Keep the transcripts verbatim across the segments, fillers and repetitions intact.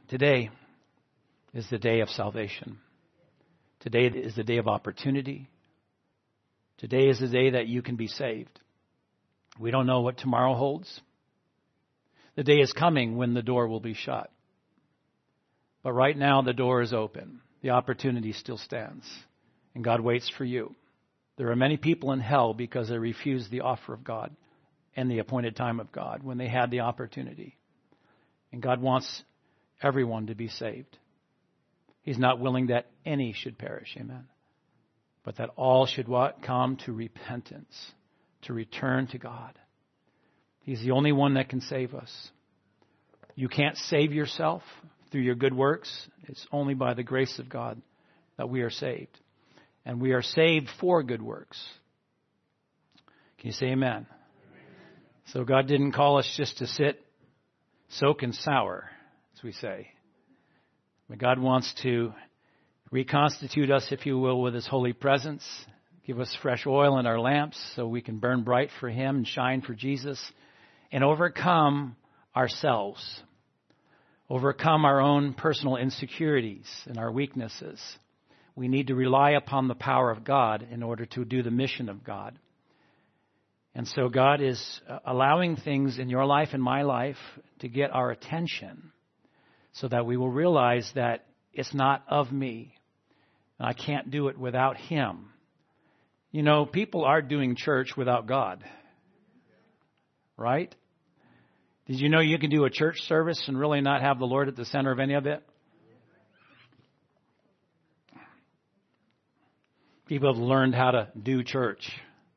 Today is the day of salvation. Today is the day of opportunity. Today is the day that you can be saved. We don't know what tomorrow holds. The day is coming when the door will be shut. But right now the door is open. The opportunity still stands. And God waits for you. There are many people in hell because they refused the offer of God and the appointed time of God when they had the opportunity. And God wants everyone to be saved. He's not willing that any should perish. Amen. But that all should what? Come to repentance, to return to God. He's the only one that can save us. You can't save yourself through your good works. It's only by the grace of God that we are saved. And we are saved for good works. Can you say amen? Amen. So God didn't call us just to sit, soak and sour, as we say. But God wants to reconstitute us, if you will, with His holy presence. Give us fresh oil in our lamps so we can burn bright for Him and shine for Jesus. And overcome ourselves. Overcome our own personal insecurities and our weaknesses. We need to rely upon the power of God in order to do the mission of God. And so God is allowing things in your life and my life to get our attention so that we will realize that it's not of me. And I can't do it without Him. You know, people are doing church without God. Right? Did you know you can do a church service and really not have the Lord at the center of any of it? People have learned how to do church.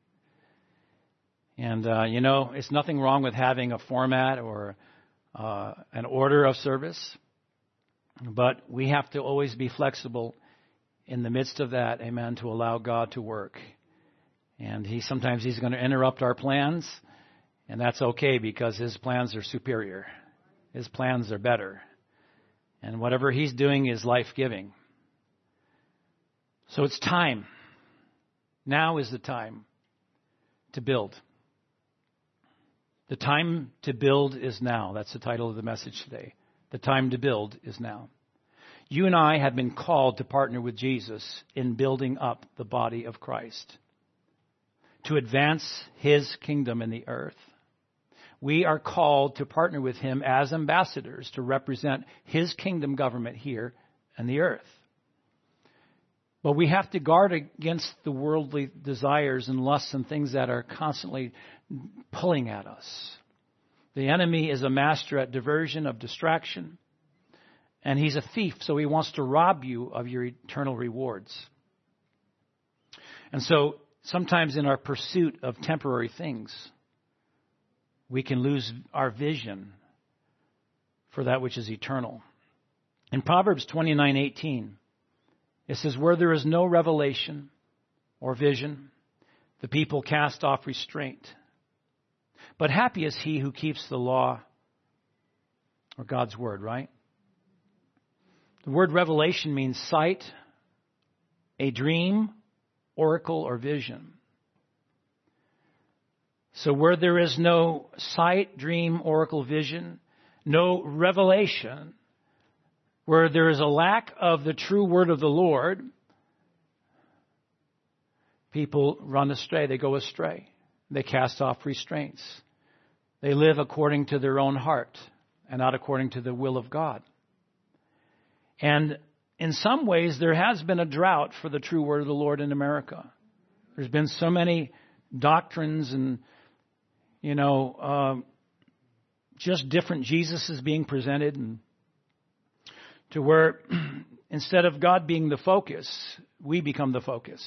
And, uh, you know, it's nothing wrong with having a format or uh, an order of service. But we have to always be flexible in the midst of that, amen, to allow God to work. And he sometimes He's going to interrupt our plans. And that's okay because His plans are superior. His plans are better. And whatever He's doing is life-giving. So it's time. Now is the time to build. The time to build is now. That's the title of the message today. The time to build is now. You and I have been called to partner with Jesus in building up the body of Christ, to advance His kingdom in the earth. We are called to partner with Him as ambassadors to represent His kingdom government here on the earth. But we have to guard against the worldly desires and lusts and things that are constantly pulling at us. The enemy is a master at diversion, of distraction. And he's a thief, so he wants to rob you of your eternal rewards. And so sometimes in our pursuit of temporary things, we can lose our vision for that which is eternal. In Proverbs twenty-nine eighteen, it says, where there is no revelation or vision, the people cast off restraint. But happy is he who keeps the law or God's word, right? The word revelation means sight, a dream, oracle, or vision. So where there is no sight, dream, oracle, vision, no revelation, where there is a lack of the true word of the Lord, people run astray. They go astray. They cast off restraints. They live according to their own heart and not according to the will of God. And in some ways, there has been a drought for the true word of the Lord in America. There's been so many doctrines and, you know, uh, just different Jesuses being presented, and to where instead of God being the focus, we become the focus.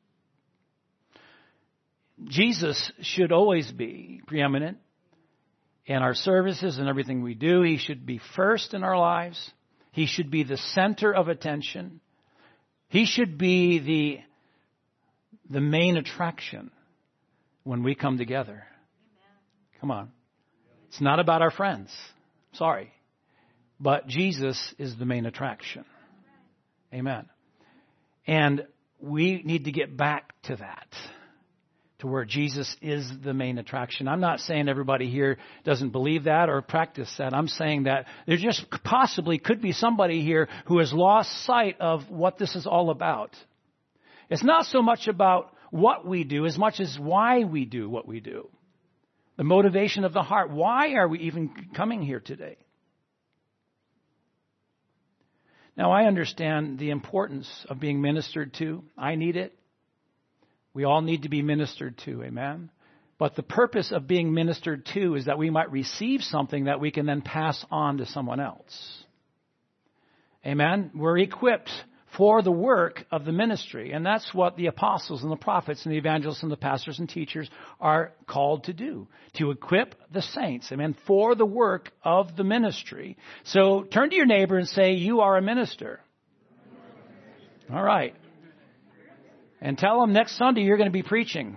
Jesus should always be preeminent in our services and everything we do. He should be first in our lives. He should be the center of attention. He should be the, the main attraction when we come together. Amen. Come on. It's not about our friends. Sorry. But Jesus is the main attraction. Amen. And we need to get back to that. to where Jesus is the main attraction. I'm not saying everybody here doesn't believe that or practice that. I'm saying that there just possibly could be somebody here who has lost sight of what this is all about. It's not so much about what we do as much as why we do what we do. The motivation of the heart. Why are we even coming here today? Now, I understand the importance of being ministered to. I need it. We all need to be ministered to, amen? But the purpose of being ministered to is that we might receive something that we can then pass on to someone else. Amen? We're equipped for the work of the ministry. And that's what the apostles and the prophets and the evangelists and the pastors and teachers are called to do. To equip the saints, amen, for the work of the ministry. So turn to your neighbor and say, you are a minister. All right. And tell them next Sunday you're going to be preaching.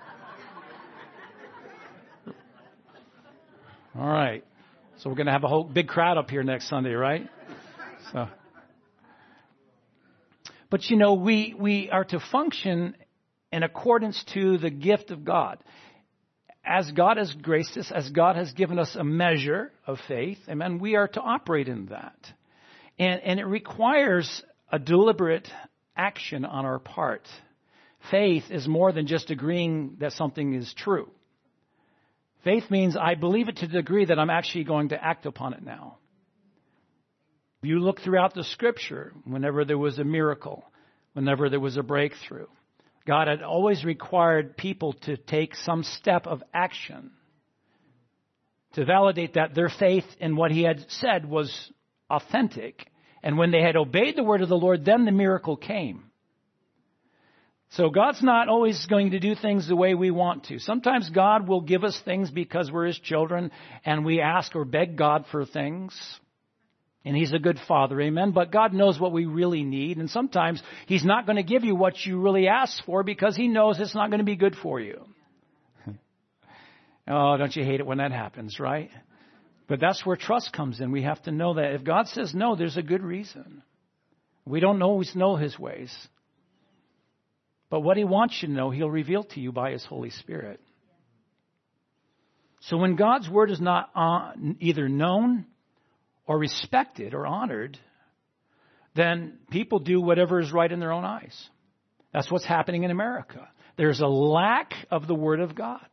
All right. So we're going to have a whole big crowd up here next Sunday, right? So, but you know, we, we are to function in accordance to the gift of God. As God has graced us, as God has given us a measure of faith, amen, we are to operate in that. And, and it requires a deliberate action on our part. Faith is more than just agreeing that something is true. Faith means I believe it to the degree that I'm actually going to act upon it now. If you look throughout the Scripture, whenever there was a miracle, whenever there was a breakthrough, God had always required people to take some step of action to validate that their faith in what He had said was authentic. And when they had obeyed the word of the Lord, then the miracle came. So God's not always going to do things the way we want to. Sometimes God will give us things because we're His children and we ask or beg God for things. And He's a good Father, amen. But God knows what we really need. And sometimes He's not going to give you what you really ask for because He knows it's not going to be good for you. Oh, don't you hate it when that happens, right? But that's where trust comes in. We have to know that if God says no, there's a good reason. We don't always know His ways. But what He wants you to know, He'll reveal to you by His Holy Spirit. So when God's word is not uh, either known or respected or honored, then people do whatever is right in their own eyes. That's what's happening in America. There's a lack of the Word of God.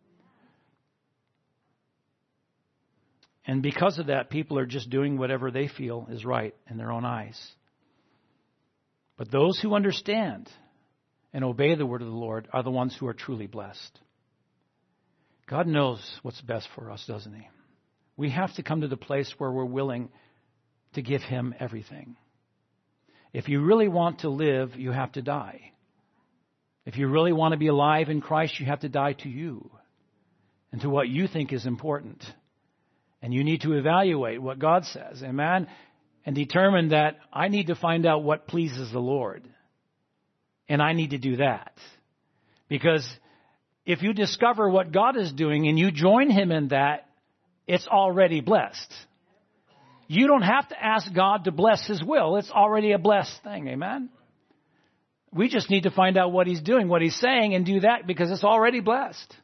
And because of that, people are just doing whatever they feel is right in their own eyes. But those who understand and obey the word of the Lord are the ones who are truly blessed. God knows what's best for us, doesn't He? We have to come to the place where we're willing to give Him everything. If you really want to live, you have to die. If you really want to be alive in Christ, you have to die to you and to what you think is important. And you need to evaluate what God says, amen, and determine that I need to find out what pleases the Lord. And I need to do that. Because if you discover what God is doing and you join Him in that, it's already blessed. You don't have to ask God to bless His will. It's already a blessed thing. Amen? We just need to find out what He's doing, what He's saying, and do that because it's already blessed.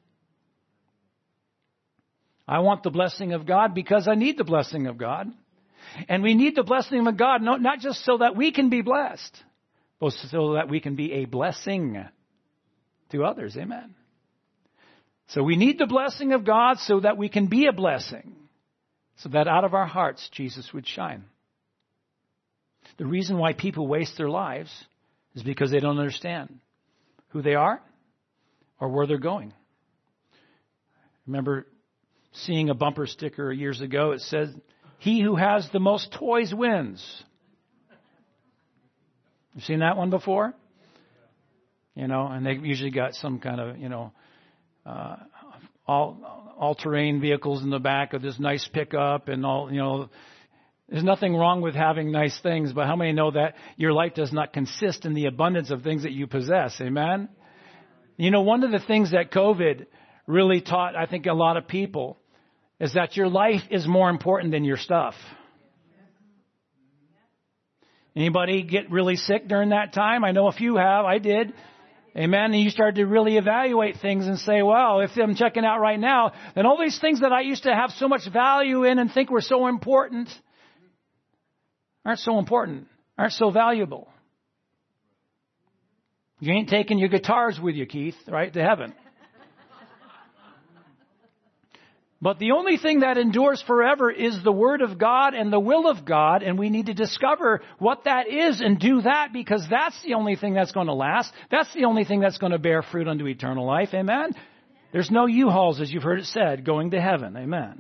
I want the blessing of God because I need the blessing of God. And we need the blessing of God not just so that we can be blessed, but so that we can be a blessing to others. Amen. So we need the blessing of God so that we can be a blessing, so that out of our hearts Jesus would shine. The reason why people waste their lives is because they don't understand who they are or where they're going. Remember seeing a bumper sticker years ago. It says, "He who has the most toys wins." You've seen that one before? You know, and they've usually got some kind of, you know, uh, all all-terrain vehicles in the back of this nice pickup and all, you know. There's nothing wrong with having nice things, but how many know that your life does not consist in the abundance of things that you possess? Amen? You know, one of the things that COVID really taught, I think, a lot of people is that your life is more important than your stuff. Anybody get really sick during that time? I know a few have. I did. Amen. And you start to really evaluate things and say, well, if I'm checking out right now, then all these things that I used to have so much value in and think were so important aren't so important, aren't so valuable. You ain't taking your guitars with you, Keith, right, to heaven. But the only thing that endures forever is the Word of God and the will of God, and we need to discover what that is and do that, because that's the only thing that's going to last. That's the only thing that's going to bear fruit unto eternal life. Amen? There's no U-Hauls, as you've heard it said, going to heaven. Amen.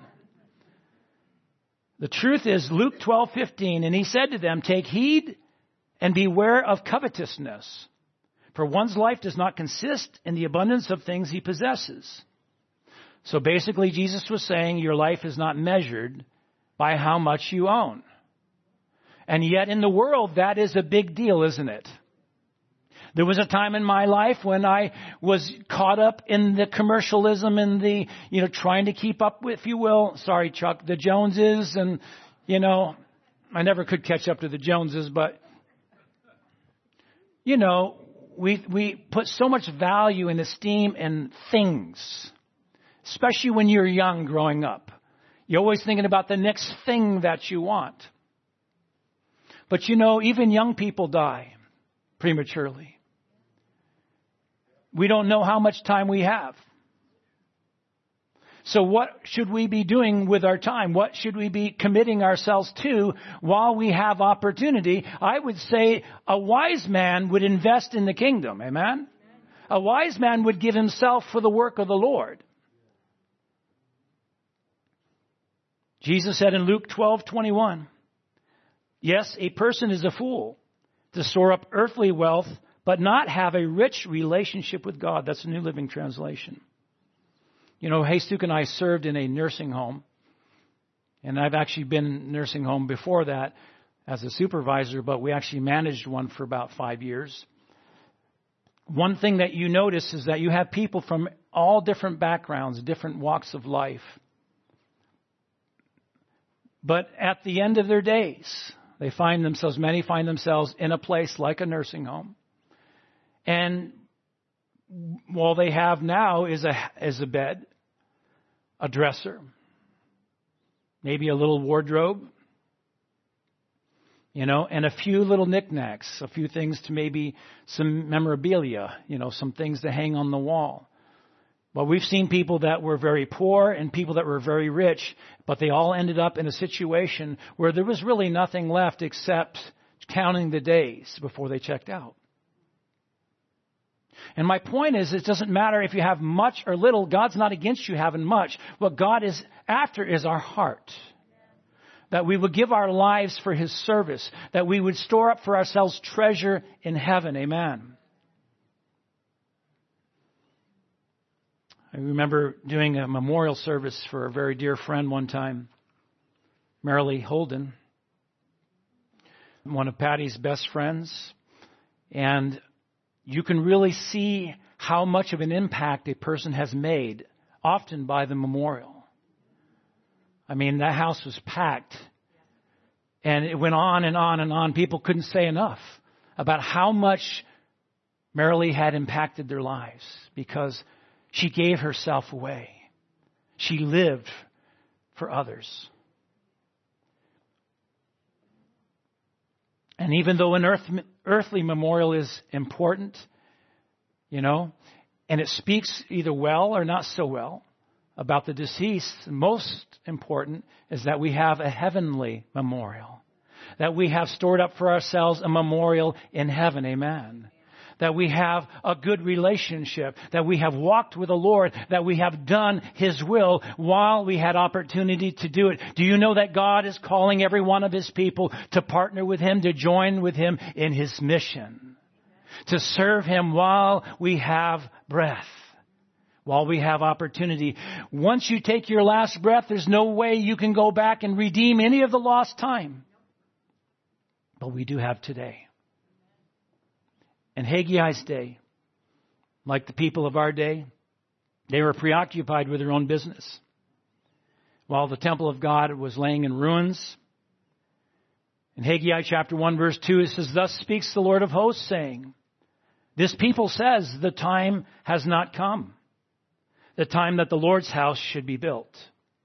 The truth is, Luke twelve fifteen, and he said to them, take heed and beware of covetousness, for one's life does not consist in the abundance of things he possesses. So basically, Jesus was saying your life is not measured by how much you own. And yet in the world, that is a big deal, isn't it? There was a time in my life when I was caught up in the commercialism and the, you know, trying to keep up with, if you will, sorry, Chuck, the Joneses. And, you know, I never could catch up to the Joneses, but, you know, we, we put so much value and esteem in things. Especially when you're young growing up. You're always thinking about the next thing that you want. But you know, even young people die prematurely. We don't know how much time we have. So what should we be doing with our time? What should we be committing ourselves to while we have opportunity? I would say a wise man would invest in the kingdom. Amen? A wise man would give himself for the work of the Lord. Jesus said in Luke twelve twenty-one, yes, a person is a fool to store up earthly wealth, but not have a rich relationship with God. That's the New Living Translation. You know, Haystuk and I served in a nursing home, and I've actually been in a nursing home before that as a supervisor, but we actually managed one for about five years. One thing that you notice is that you have people from all different backgrounds, different walks of life. But at the end of their days, they find themselves, many find themselves in a place like a nursing home. And all they have now is a, is a bed, a dresser, maybe a little wardrobe, you know, and a few little knickknacks, a few things to maybe some memorabilia, you know, some things to hang on the wall. But we've seen people that were very poor and people that were very rich, but they all ended up in a situation where there was really nothing left except counting the days before they checked out. And my point is, it doesn't matter if you have much or little. God's not against you having much. What God is after is our heart. That we would give our lives for His service. That we would store up for ourselves treasure in heaven. Amen. I remember doing a memorial service for a very dear friend one time, Marilee Holden, one of Patty's best friends. And you can really see how much of an impact a person has made, often by the memorial. I mean, that house was packed. And it went on and on and on. People couldn't say enough about how much Marilee had impacted their lives because she gave herself away. She lived for others. And even though an earth, earthly memorial is important, you know, and it speaks either well or not so well about the deceased, most important is that we have a heavenly memorial. That we have stored up for ourselves a memorial in heaven. Amen. That we have a good relationship, that we have walked with the Lord, that we have done His will while we had opportunity to do it. Do you know that God is calling every one of His people to partner with Him, to join with Him in His mission, to serve Him while we have breath, while we have opportunity. Once you take your last breath, there's no way you can go back and redeem any of the lost time. But we do have today. In Haggai's day, like the people of our day, they were preoccupied with their own business. While the temple of God was laying in ruins. In Haggai chapter one verse two, it says, thus speaks the Lord of hosts, saying, This people says the time has not come, the time that the Lord's house should be built.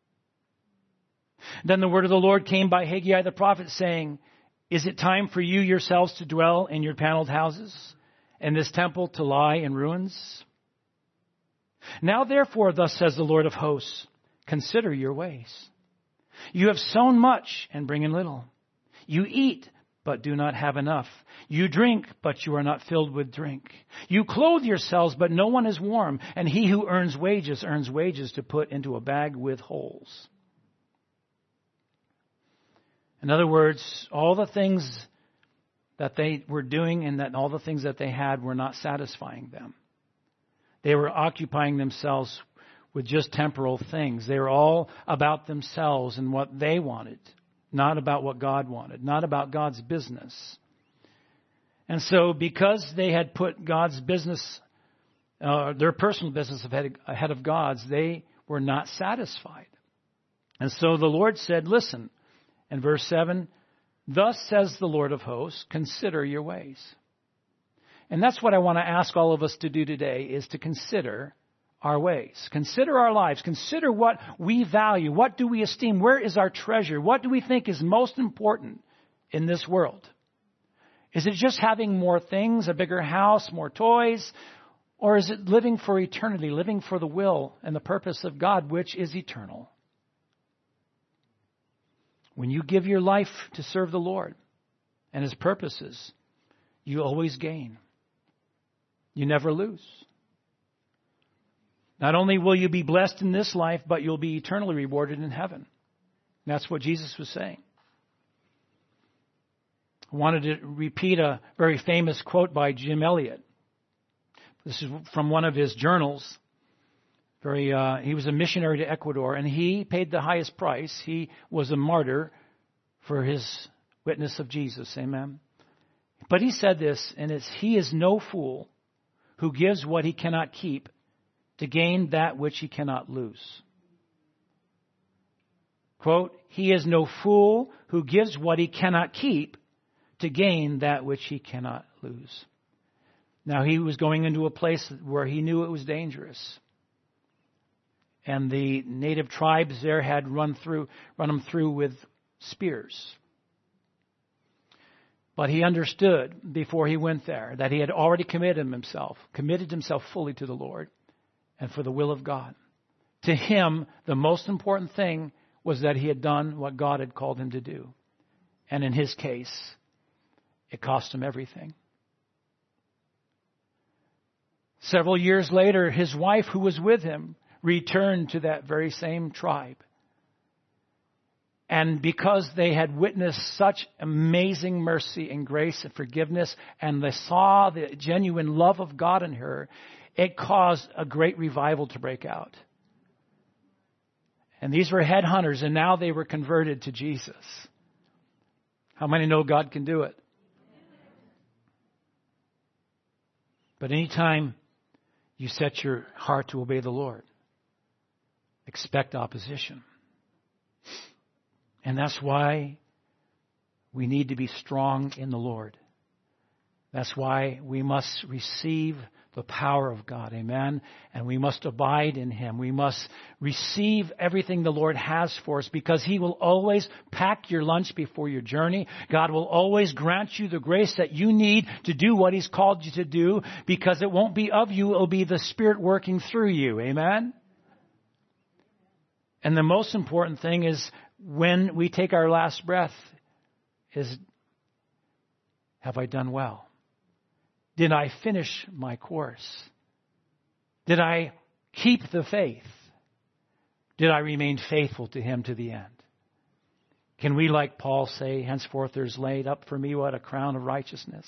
Then the word of the Lord came by Haggai the prophet, saying, is it time for you yourselves to dwell in your paneled houses, and this temple to lie in ruins? Now therefore, thus says the Lord of hosts, consider your ways. You have sown much and bring in little. You eat, but do not have enough. You drink, but you are not filled with drink. You clothe yourselves, but no one is warm. And he who earns wages earns wages to put into a bag with holes. In other words, all the things that they were doing and that all the things that they had were not satisfying them. They were occupying themselves with just temporal things. They were all about themselves and what they wanted, not about what God wanted, not about God's business. And so because they had put God's business, uh, their personal business ahead, ahead of God's, they were not satisfied. And so the Lord said, listen, in verse seven, thus says the Lord of hosts, consider your ways. And that's what I want to ask all of us to do today, is to consider our ways. Consider our lives. Consider what we value. What do we esteem? Where is our treasure? What do we think is most important in this world? Is it just having more things, a bigger house, more toys? Or is it living for eternity, living for the will and the purpose of God, which is eternal? When you give your life to serve the Lord and His purposes, you always gain. You never lose. Not only will you be blessed in this life, but you'll be eternally rewarded in heaven. That's what Jesus was saying. I wanted to repeat a very famous quote by Jim Elliot. This is from one of his journals. Very, uh, he was a missionary to Ecuador, and he paid the highest price. He was a martyr for his witness of Jesus. Amen. But he said this, and it's, he is no fool who gives what he cannot keep to gain that which he cannot lose. Quote, he is no fool who gives what he cannot keep to gain that which he cannot lose. Now, he was going into a place where he knew it was dangerous. And the native tribes there had run through, run him through with spears. But he understood before he went there that he had already committed himself, committed himself fully to the Lord and for the will of God. To him, the most important thing was that he had done what God had called him to do. And in his case, it cost him everything. Several years later, his wife, who was with him, returned to that very same tribe. And because they had witnessed such amazing mercy and grace and forgiveness, and they saw the genuine love of God in her, it caused a great revival to break out. And these were headhunters, and now they were converted to Jesus. How many know God can do it? But anytime you set your heart to obey the Lord, expect opposition. And that's why we need to be strong in the Lord. That's why we must receive the power of God. Amen. And we must abide in Him. We must receive everything the Lord has for us, because He will always pack your lunch before your journey. God will always grant you the grace that you need to do what He's called you to do, because it won't be of you. It will be the Spirit working through you. Amen. And the most important thing is, when we take our last breath, is, have I done well? Did I finish my course? Did I keep the faith? Did I remain faithful to Him to the end? Can we, like Paul, say, henceforth there's laid up for me what, a crown of righteousness?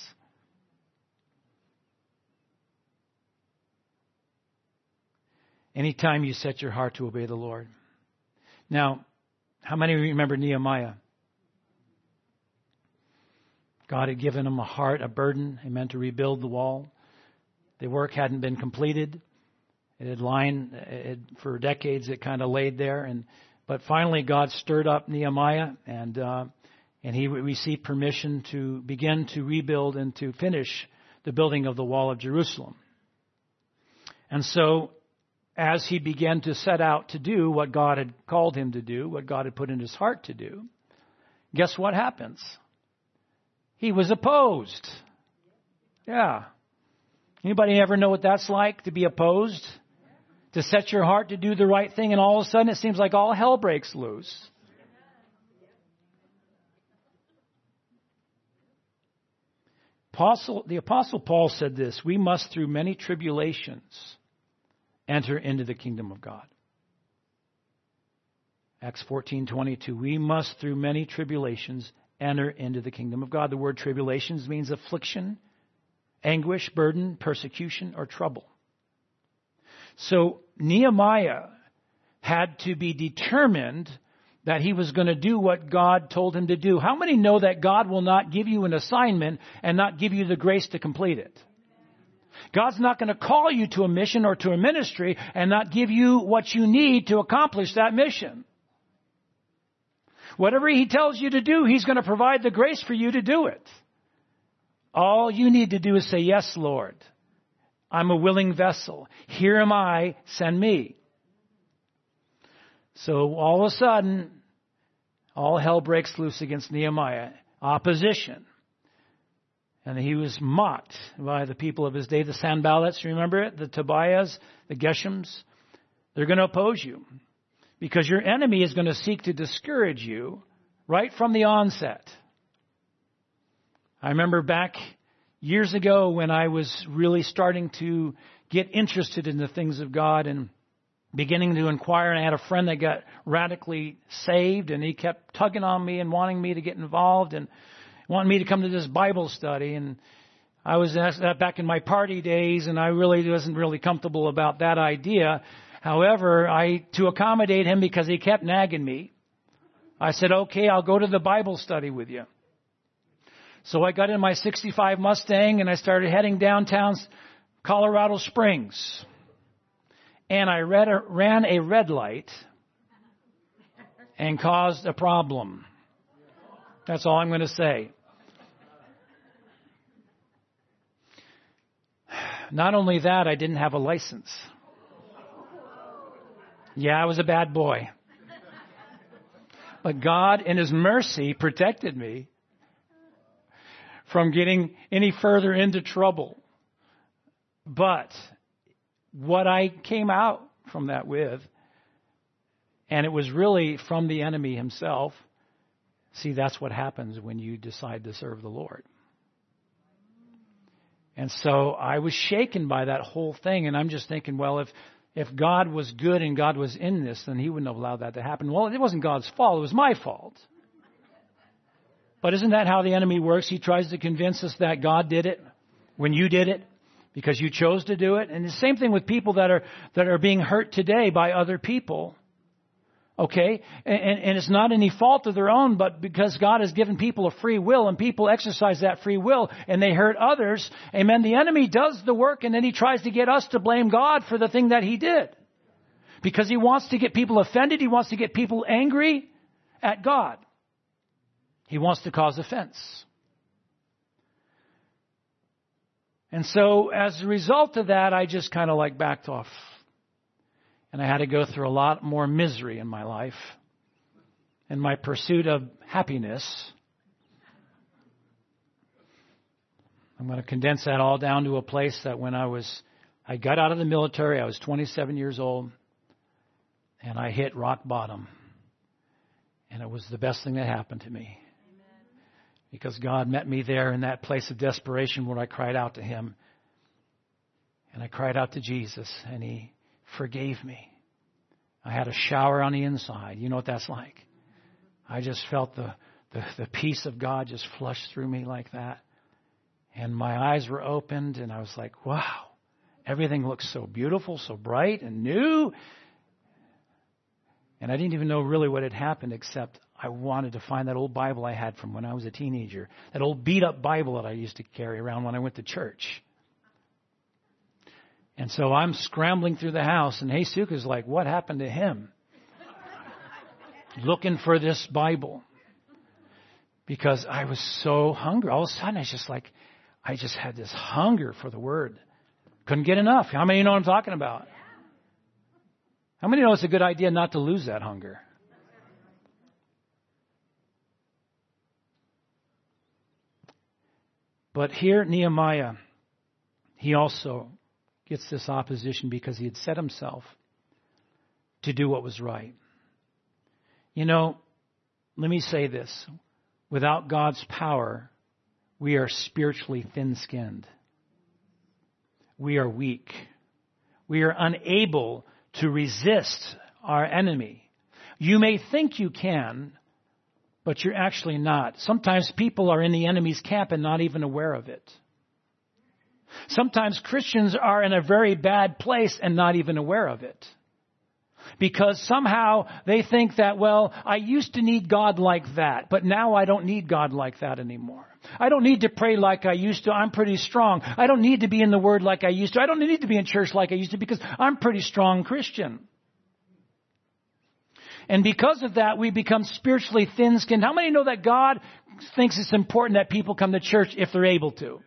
Anytime you set your heart to obey the Lord. Now, how many of you remember Nehemiah? God had given him a heart, a burden. He meant to rebuild the wall. The work hadn't been completed. It had lain it, for decades. It kind of laid there, and but finally God stirred up Nehemiah, and uh, and he received permission to begin to rebuild and to finish the the building of the wall of Jerusalem. And so, as he began to set out to do what God had called him to do, what God had put in his heart to do, guess what happens? He was opposed. Yeah. Anybody ever know what that's like, to be opposed? To set your heart to do the right thing, and all of a sudden it seems like all hell breaks loose. Apostle, the Apostle Paul said this: we must through many tribulations enter into the kingdom of God. Acts fourteen twenty-two. We must through many tribulations enter into the kingdom of God. The word tribulations means affliction, anguish, burden, persecution, or trouble. So Nehemiah had to be determined that he was going to do what God told him to do. How many know that God will not give you an assignment and not give you the grace to complete it? God's not going to call you to a mission or to a ministry and not give you what you need to accomplish that mission. Whatever He tells you to do, He's going to provide the grace for you to do it. All you need to do is say, yes, Lord. I'm a willing vessel. Here am I, send me. So all of a sudden, all hell breaks loose against Nehemiah. Opposition. And he was mocked by the people of his day, the Sanballats, remember it? The Tobiahs, the Geshems. They're going to oppose you because your enemy is going to seek to discourage you right from the onset. I remember back years ago when I was really starting to get interested in the things of God and beginning to inquire, and I had a friend that got radically saved, and he kept tugging on me and wanting me to get involved and wanting me to come to this Bible study. And I was back in my party days, and I really wasn't really comfortable about that idea. However, I to accommodate him because he kept nagging me, I said, okay, I'll go to the Bible study with you. So I got in my sixty-five Mustang and I started heading downtown Colorado Springs. And I read a, ran a red light and caused a problem. That's all I'm going to say. Not only that, I didn't have a license. Yeah, I was a bad boy. But God, in His mercy, protected me from getting any further into trouble. But what I came out from that with, and it was really from the enemy himself. See, that's what happens when you decide to serve the Lord. And so I was shaken by that whole thing, and I'm just thinking, well, if if God was good and God was in this, then He wouldn't have allowed that to happen. Well, it wasn't God's fault. It was my fault. But isn't that how the enemy works? He tries to convince us that God did it when you did it because you chose to do it. And the same thing with people that are that are being hurt today by other people. Okay? And, and it's not any fault of their own, but because God has given people a free will and people exercise that free will and they hurt others. Amen. The enemy does the work and then he tries to get us to blame God for the thing that He did. Because he wants to get people offended. He wants to get people angry at God. He wants to cause offense. And so as a result of that, I just kind of like backed off. And I had to go through a lot more misery in my life in my pursuit of happiness. I'm going to condense that all down to a place that when I was, I got out of the military, I was twenty-seven years old, and I hit rock bottom. And it was the best thing that happened to me. Because God met me there in that place of desperation where I cried out to Him. And I cried out to Jesus, and He forgave me. I had a shower on the inside. You know what that's like. I just felt the, the, the peace of God just flush through me like that. And my eyes were opened, and I was like, wow, everything looks so beautiful, so bright and new. And I didn't even know really what had happened, except I wanted to find that old Bible I had from when I was a teenager. That old beat-up Bible that I used to carry around when I went to church. And so I'm scrambling through the house, and Heisuka's like, what happened to him? Looking for this Bible. Because I was so hungry. All of a sudden, I was just like, I just had this hunger for the Word. Couldn't get enough. How many know what I'm talking about? How many know it's a good idea not to lose that hunger? But here, Nehemiah, he also gets this opposition because he had set himself to do what was right. You know, let me say this. Without God's power, we are spiritually thin-skinned. We are weak. We are unable to resist our enemy. You may think you can, but you're actually not. Sometimes people are in the enemy's camp and not even aware of it. Sometimes Christians are in a very bad place and not even aware of it. Because somehow they think that, well, I used to need God like that, but now I don't need God like that anymore. I don't need to pray like I used to. I'm pretty strong. I don't need to be in the Word like I used to. I don't need to be in church like I used to because I'm a pretty strong Christian. And because of that, we become spiritually thin-skinned. How many know that God thinks it's important that people come to church if they're able to?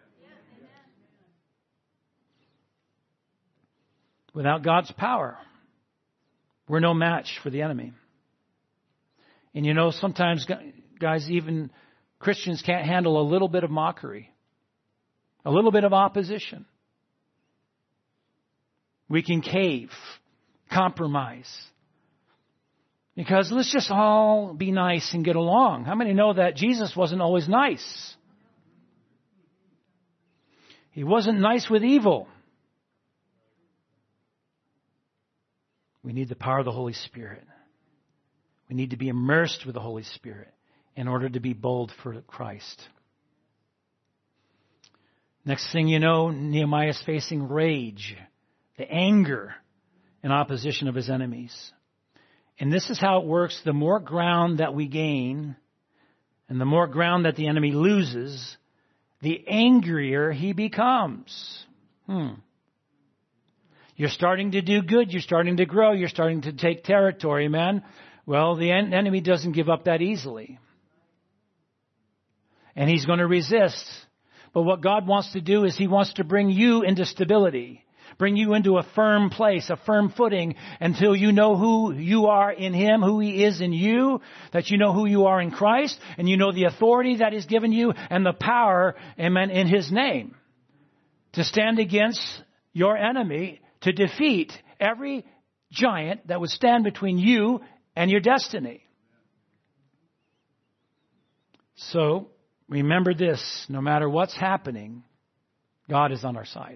Without God's power, we're no match for the enemy. And you know, sometimes, guys, even Christians can't handle a little bit of mockery, a little bit of opposition. We can cave, compromise. Because let's just all be nice and get along. How many know that Jesus wasn't always nice? He wasn't nice with evil. We need the power of the Holy Spirit. We need to be immersed with the Holy Spirit in order to be bold for Christ. Next thing you know, Nehemiah is facing rage, the anger and opposition of his enemies. And this is how it works. The more ground that we gain and the more ground that the enemy loses, the angrier he becomes. Hmm. You're starting to do good. You're starting to grow. You're starting to take territory, man. Well, the en- enemy doesn't give up that easily. And he's going to resist. But what God wants to do is he wants to bring you into stability. Bring you into a firm place, a firm footing, until you know who you are in Him, who He is in you, that you know who you are in Christ, and you know the authority that He's given you and the power, amen, in His name. To stand against your enemy, to defeat every giant that would stand between you and your destiny. So, remember this, no matter what's happening, God is on our side.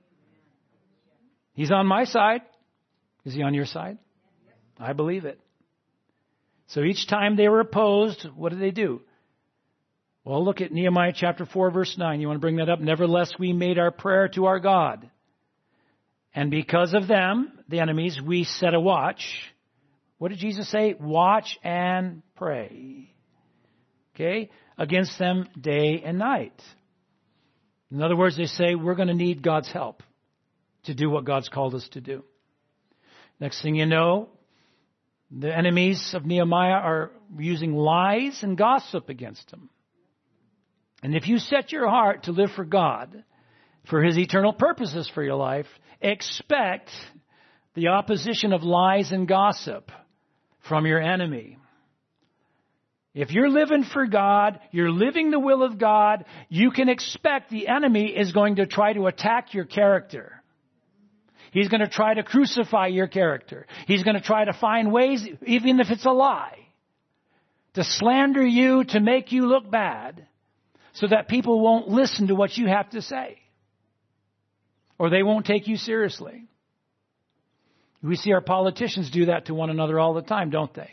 He's on my side. Is He on your side? I believe it. So each time they were opposed, what did they do? Well, look at Nehemiah chapter four, verse nine. You want to bring that up? Nevertheless, we made our prayer to our God. And because of them, the enemies, we set a watch. What did Jesus say? Watch and pray. Okay? Against them day and night. In other words, they say, we're going to need God's help to do what God's called us to do. Next thing you know, the enemies of Nehemiah are using lies and gossip against him. And if you set your heart to live for God, for His eternal purposes for your life, expect the opposition of lies and gossip from your enemy. If you're living for God, you're living the will of God, you can expect the enemy is going to try to attack your character. He's going to try to crucify your character. He's going to try to find ways, even if it's a lie, to slander you, to make you look bad, so that people won't listen to what you have to say. Or they won't take you seriously. We see our politicians do that to one another all the time, don't they?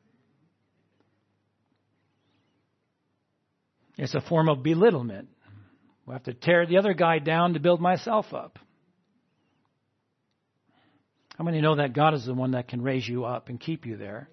It's a form of belittlement. We have to tear the other guy down to build myself up. How many know that God is the one that can raise you up and keep you there?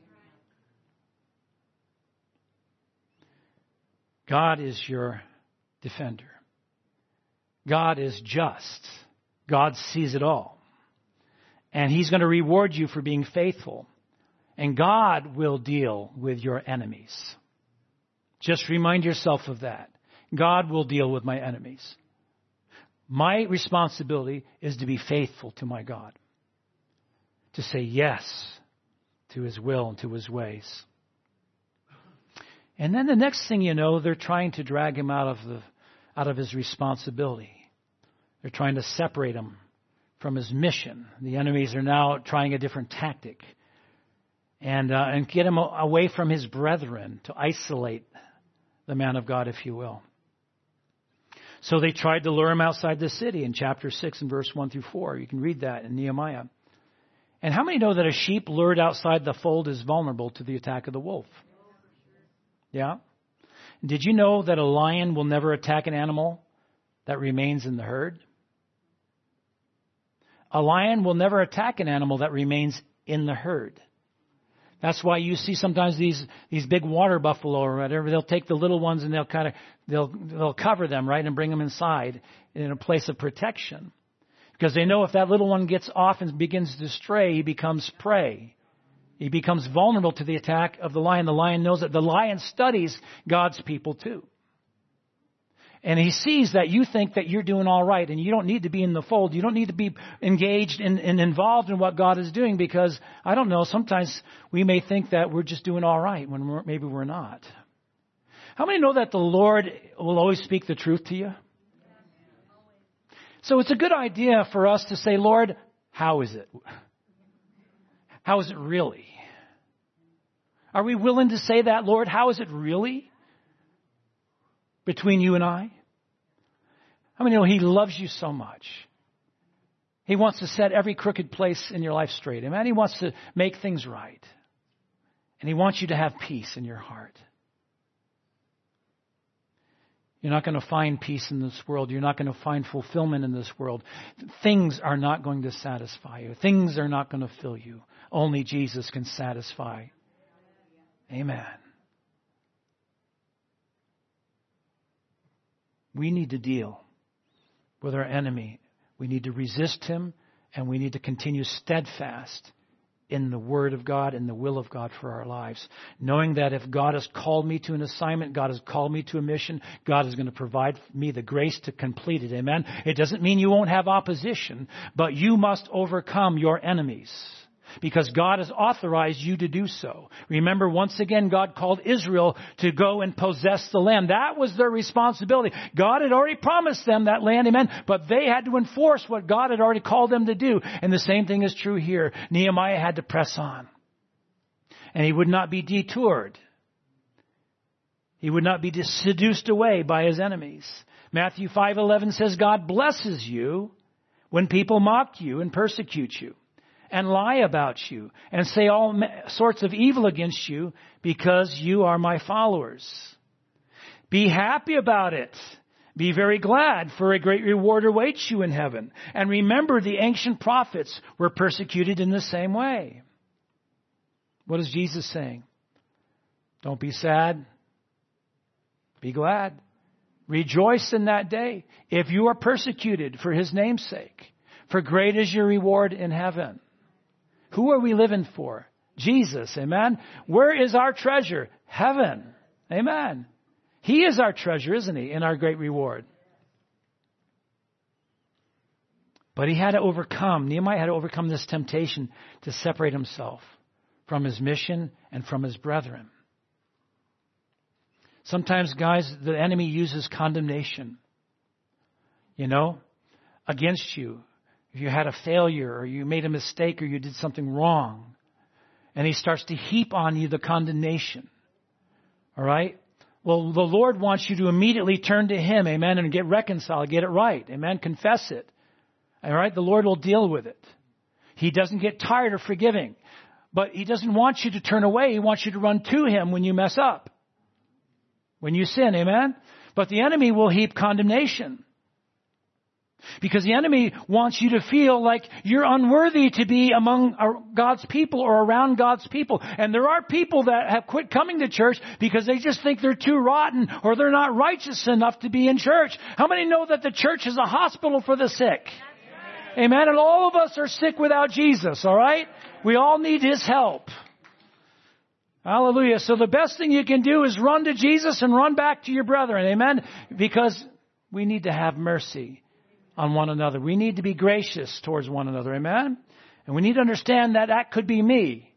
God is your defender. God is just. God sees it all. And He's going to reward you for being faithful. And God will deal with your enemies. Just remind yourself of that. God will deal with my enemies. My responsibility is to be faithful to my God, to say yes to His will and to His ways. And then the next thing you know, they're trying to drag him out of the out of his responsibility. They're trying to separate him from his mission. The enemies are now trying a different tactic and uh, and get him away from his brethren, to isolate the man of God, if you will. So they tried to lure him outside the city in chapter six and verse one through four. You can read that in Nehemiah. And how many know that a sheep lured outside the fold is vulnerable to the attack of the wolf? Yeah? Did you know that a lion will never attack an animal that remains in the herd? A lion will never attack an animal that remains in the herd. That's why you see sometimes these these big water buffalo or whatever, they'll take the little ones and they'll kind of they'll they'll cover them, right, and bring them inside in a place of protection. Because they know if that little one gets off and begins to stray, he becomes prey. He becomes vulnerable to the attack of the lion. The lion knows that. The lion studies God's people too. And he sees that you think that you're doing all right and you don't need to be in the fold. You don't need to be engaged and, and involved in what God is doing because, I don't know, sometimes we may think that we're just doing all right when we're, maybe we're not. How many know that the Lord will always speak the truth to you? So it's a good idea for us to say, Lord, how is it? How is it really? Are we willing to say that, Lord? How is it really between you and I? How many know He loves you so much? He wants to set every crooked place in your life straight. Amen? He wants to make things right. And He wants you to have peace in your heart. You're not going to find peace in this world. You're not going to find fulfillment in this world. Things are not going to satisfy you. Things are not going to fill you. Only Jesus can satisfy. Amen. We need to deal with our enemy. We need to resist him, and we need to continue steadfast in the Word of God and the will of God for our lives. Knowing that if God has called me to an assignment, God has called me to a mission, God is going to provide me the grace to complete it. Amen? It doesn't mean you won't have opposition, but you must overcome your enemies. Because God has authorized you to do so. Remember, once again, God called Israel to go and possess the land. That was their responsibility. God had already promised them that land, amen, but they had to enforce what God had already called them to do. And the same thing is true here. Nehemiah had to press on. And he would not be detoured. He would not be seduced away by his enemies. Matthew five eleven says, God blesses you when people mock you and persecute you, and lie about you, and say all sorts of evil against you because you are my followers. Be happy about it. Be very glad, for a great reward awaits you in heaven. And remember, the ancient prophets were persecuted in the same way. What is Jesus saying? Don't be sad. Be glad. Rejoice in that day if you are persecuted for His name's sake. For great is your reward in heaven. Who are we living for? Jesus, amen? Where is our treasure? Heaven, amen. He is our treasure, isn't He, and our great reward. But he had to overcome, Nehemiah had to overcome this temptation to separate himself from his mission and from his brethren. Sometimes, guys, the enemy uses condemnation, you know, against you. If you had a failure or you made a mistake or you did something wrong, and he starts to heap on you the condemnation. All right? Well, the Lord wants you to immediately turn to Him, amen, and get reconciled, get it right, amen, confess it. All right? The Lord will deal with it. He doesn't get tired of forgiving, but He doesn't want you to turn away. He wants you to run to Him when you mess up, when you sin, amen? But the enemy will heap condemnation. Because the enemy wants you to feel like you're unworthy to be among God's people or around God's people. And there are people that have quit coming to church because they just think they're too rotten or they're not righteous enough to be in church. How many know that the church is a hospital for the sick? Amen. And all of us are sick without Jesus, all right? We all need His help. Hallelujah. So the best thing you can do is run to Jesus and run back to your brethren. Amen. Because we need to have mercy on one another. We need to be gracious towards one another. Amen. And we need to understand that that could be me.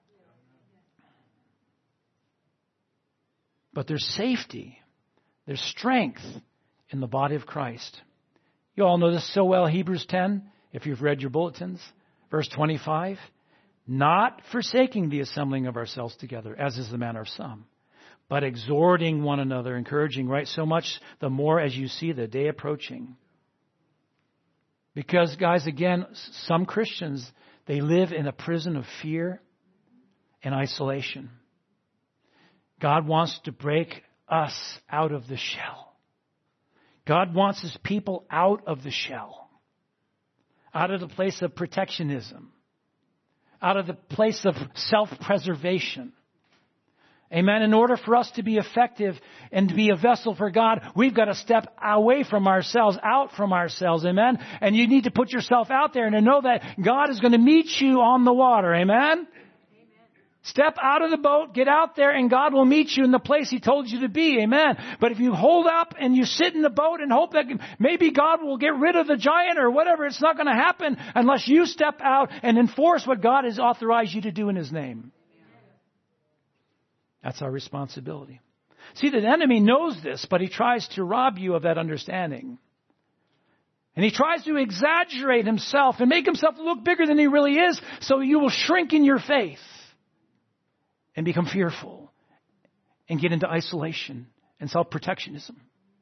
But there's safety. There's strength in the body of Christ. You all know this so well, Hebrews ten, if you've read your bulletins. Verse twenty-five. Not forsaking the assembling of ourselves together, as is the manner of some, but exhorting one another, encouraging, right? So much the more as you see the day approaching. Because, guys, again, some Christians, they live in a prison of fear and isolation. God wants to break us out of the shell. God wants His people out of the shell, out of the place of protectionism, out of the place of self-preservation. Amen. In order for us to be effective and to be a vessel for God, we've got to step away from ourselves, out from ourselves. Amen. And you need to put yourself out there and to know that God is going to meet you on the water. Amen. Step out of the boat, get out there, and God will meet you in the place He told you to be. Amen. But if you hold up and you sit in the boat and hope that maybe God will get rid of the giant or whatever, it's not going to happen unless you step out and enforce what God has authorized you to do in His name. That's our responsibility. See, the enemy knows this, but he tries to rob you of that understanding. And he tries to exaggerate himself and make himself look bigger than he really is, so you will shrink in your faith and become fearful and get into isolation and self-protectionism.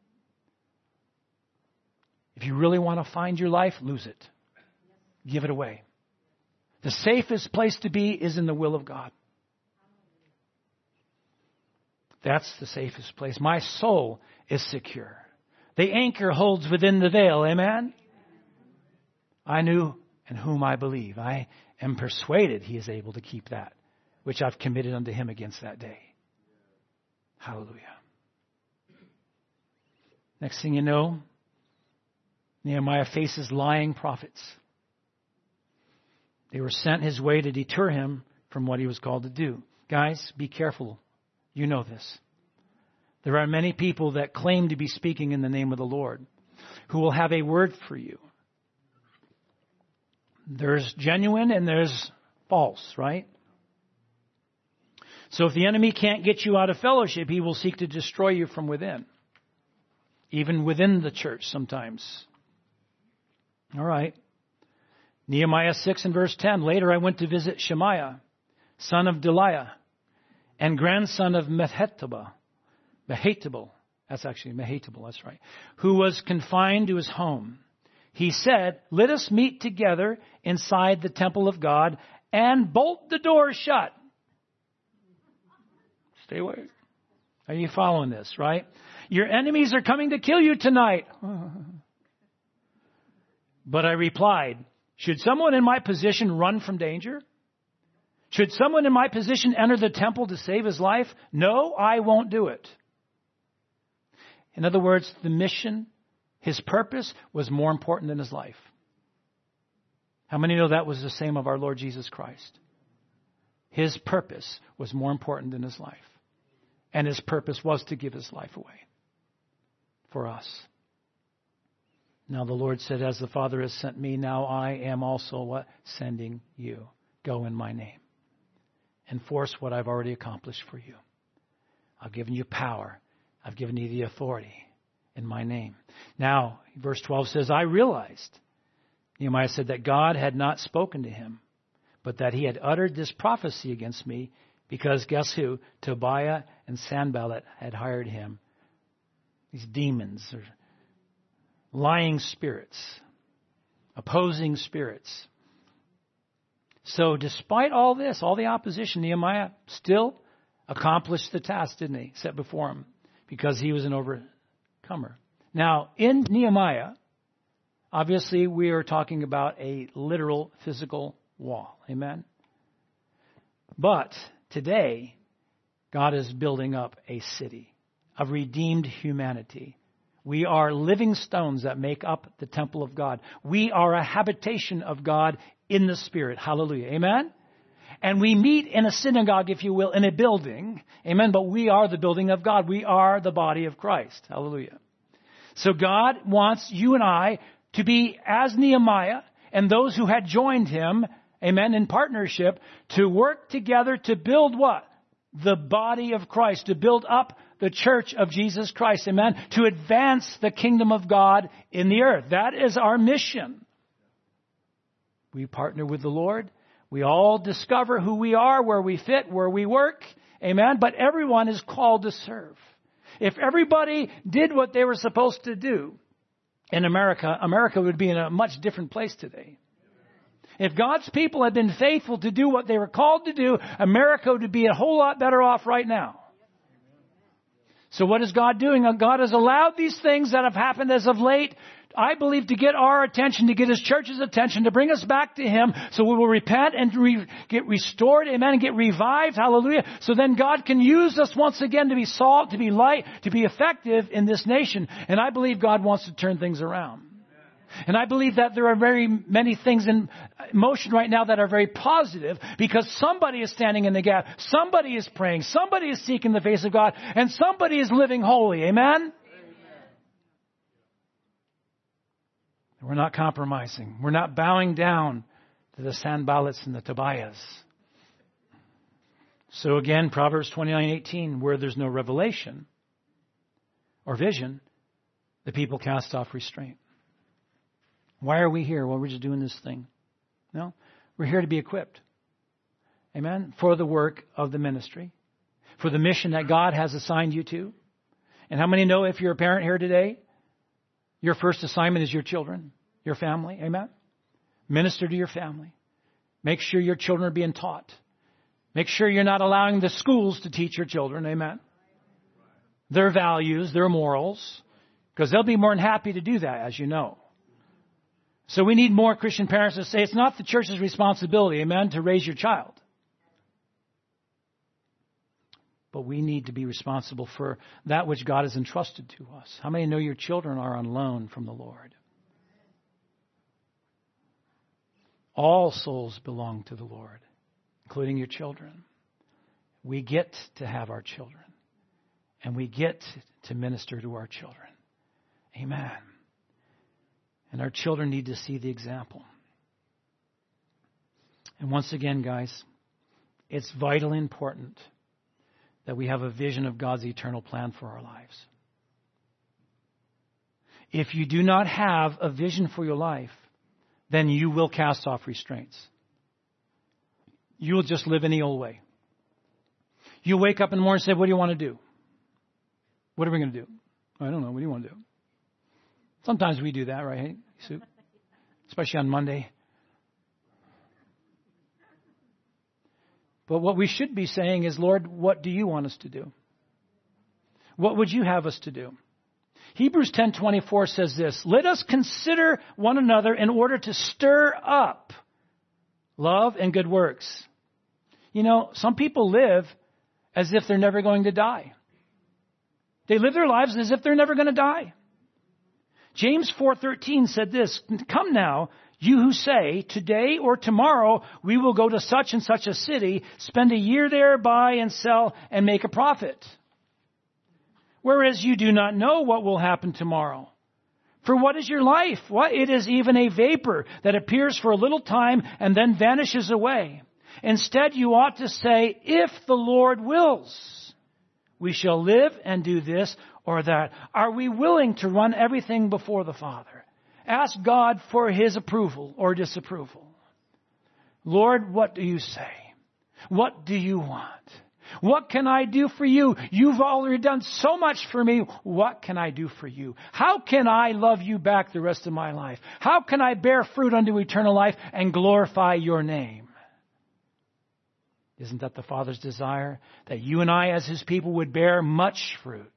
If you really want to find your life, lose it. Give it away. The safest place to be is in the will of God. That's the safest place. My soul is secure. The anchor holds within the veil. Amen? I knew in whom I believe. I am persuaded He is able to keep that which I've committed unto Him against that day. Hallelujah. Next thing you know, Nehemiah faces lying prophets. They were sent his way to deter him from what he was called to do. Guys, be careful. You know this. There are many people that claim to be speaking in the name of the Lord who will have a word for you. There's genuine and there's false, right? So if the enemy can't get you out of fellowship, he will seek to destroy you from within. Even within the church sometimes. All right. Nehemiah six and verse ten. Later I went to visit Shemaiah, son of Delaiah, and grandson of Mehetabel. Mehetabel. That's actually Mehetabel, that's right. Who was confined to his home. He said, let us meet together inside the temple of God and bolt the doors shut. Stay away. Are you following this, right? Your enemies are coming to kill you tonight. But I replied, should someone in my position run from danger? Should someone in my position enter the temple to save his life? No, I won't do it. In other words, the mission, his purpose was more important than his life. How many know that was the same of our Lord Jesus Christ? His purpose was more important than his life. And his purpose was to give his life away for us. Now the Lord said, as the Father has sent me, now I am also what? Sending you. Go in my name. Enforce what I've already accomplished for you. I've given you power. I've given you the authority in my name. Now, verse twelve says, I realized, Nehemiah said, that God had not spoken to him, but that he had uttered this prophecy against me, because guess who? Tobiah and Sanballat had hired him. These demons, or lying spirits, opposing spirits. So despite all this, all the opposition, Nehemiah still accomplished the task, didn't he? Set before him, because he was an overcomer. Now, in Nehemiah, obviously we are talking about a literal physical wall. Amen? But today, God is building up a city of redeemed humanity. We are living stones that make up the temple of God. We are a habitation of God in the Spirit. Hallelujah. Amen? And we meet in a synagogue, if you will, in a building. Amen. But we are the building of God. We are the body of Christ. Hallelujah. So God wants you and I to be as Nehemiah and those who had joined him, amen, in partnership, to work together to build what? The body of Christ, to build up the church of Jesus Christ, amen, to advance the kingdom of God in the earth. That is our mission. We partner with the Lord. We all discover who we are, where we fit, where we work, amen, but everyone is called to serve. If everybody did what they were supposed to do in America, America would be in a much different place today. If God's people had been faithful to do what they were called to do, America would be a whole lot better off right now. So what is God doing? God has allowed these things that have happened as of late, I believe, to get our attention, to get His church's attention, to bring us back to Him, so we will repent and re- get restored, amen, and get revived, hallelujah. So then God can use us once again to be salt, to be light, to be effective in this nation. And I believe God wants to turn things around. And I believe that there are very many things in motion right now that are very positive, because somebody is standing in the gap. Somebody is praying. Somebody is seeking the face of God. And somebody is living holy. Amen? Amen. We're not compromising. We're not bowing down to the Sanballats and the Tobiahs. So again, Proverbs twenty-nine eighteen, where there's no revelation or vision, the people cast off restraint. Why are we here? Well, we're just doing this thing. No, we're here to be equipped. Amen. For the work of the ministry. For the mission that God has assigned you to. And how many know, if you're a parent here today, your first assignment is your children, your family. Amen. Minister to your family. Make sure your children are being taught. Make sure you're not allowing the schools to teach your children. Amen. Their values, their morals. Because they'll be more than happy to do that, as you know. So we need more Christian parents to say it's not the church's responsibility, amen, to raise your child. But we need to be responsible for that which God has entrusted to us. How many know your children are on loan from the Lord? All souls belong to the Lord, including your children. We get to have our children, and we get to minister to our children. Amen. And our children need to see the example. And once again, guys, it's vitally important that we have a vision of God's eternal plan for our lives. If you do not have a vision for your life, then you will cast off restraints. You will just live any old way. You wake up in the morning and say, what do you want to do? What are we going to do? I don't know. What do you want to do? Sometimes we do that, right, Sue? Especially on Monday. But what we should be saying is, Lord, what do you want us to do? What would you have us to do? Hebrews ten twenty-four says this, let us consider one another in order to stir up love and good works. You know, some people live as if they're never going to die. They live their lives as if they're never going to die. James four thirteen said this, come now, you who say, today or tomorrow we will go to such and such a city, spend a year there, buy and sell, and make a profit. Whereas you do not know what will happen tomorrow. For what is your life? What? It is even a vapor that appears for a little time and then vanishes away. Instead, you ought to say, if the Lord wills, we shall live and do this or that. Are we willing to run everything before the Father? Ask God for His approval or disapproval. Lord, what do you say? What do you want? What can I do for you? You've already done so much for me. What can I do for you? How can I love you back the rest of my life? How can I bear fruit unto eternal life and glorify your name? Isn't that the Father's desire? That you and I as His people would bear much fruit.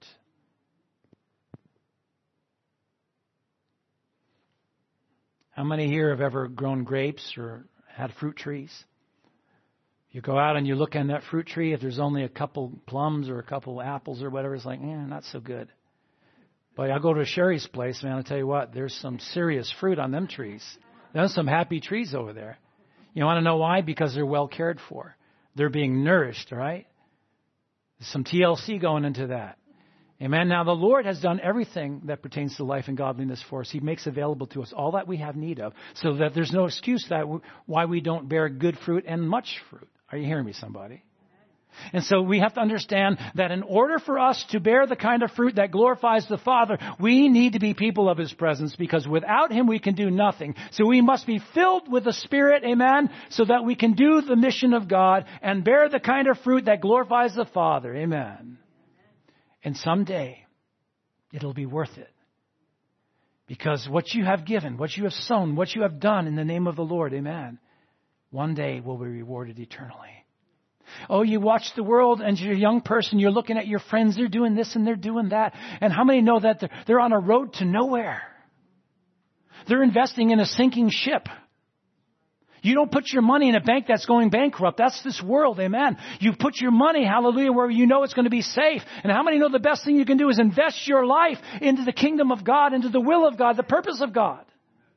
How many here have ever grown grapes or had fruit trees? You go out and you look on that fruit tree. If there's only a couple plums or a couple apples or whatever, it's like, eh, not so good. But I'll go to Sherry's place, man, I'll tell you what, there's some serious fruit on them trees. There's some happy trees over there. You want to know why? Because they're well cared for. They're being nourished, right? There's some T L C going into that. Amen. Now, the Lord has done everything that pertains to life and godliness for us. He makes available to us all that we have need of, so that there's no excuse that w- why we don't bear good fruit and much fruit. Are you hearing me, somebody? And so we have to understand that in order for us to bear the kind of fruit that glorifies the Father, we need to be people of His presence, because without Him we can do nothing. So we must be filled with the Spirit, amen, so that we can do the mission of God and bear the kind of fruit that glorifies the Father, amen. And someday it'll be worth it. Because what you have given, what you have sown, what you have done in the name of the Lord, amen, one day will be rewarded eternally. Oh, you watch the world and you're a young person, you're looking at your friends, they're doing this and they're doing that. And how many know that they're, they're on a road to nowhere? They're investing in a sinking ship. You don't put your money in a bank that's going bankrupt. That's this world, amen. You put your money, hallelujah, where you know it's going to be safe. And how many know the best thing you can do is invest your life into the kingdom of God, into the will of God, the purpose of God?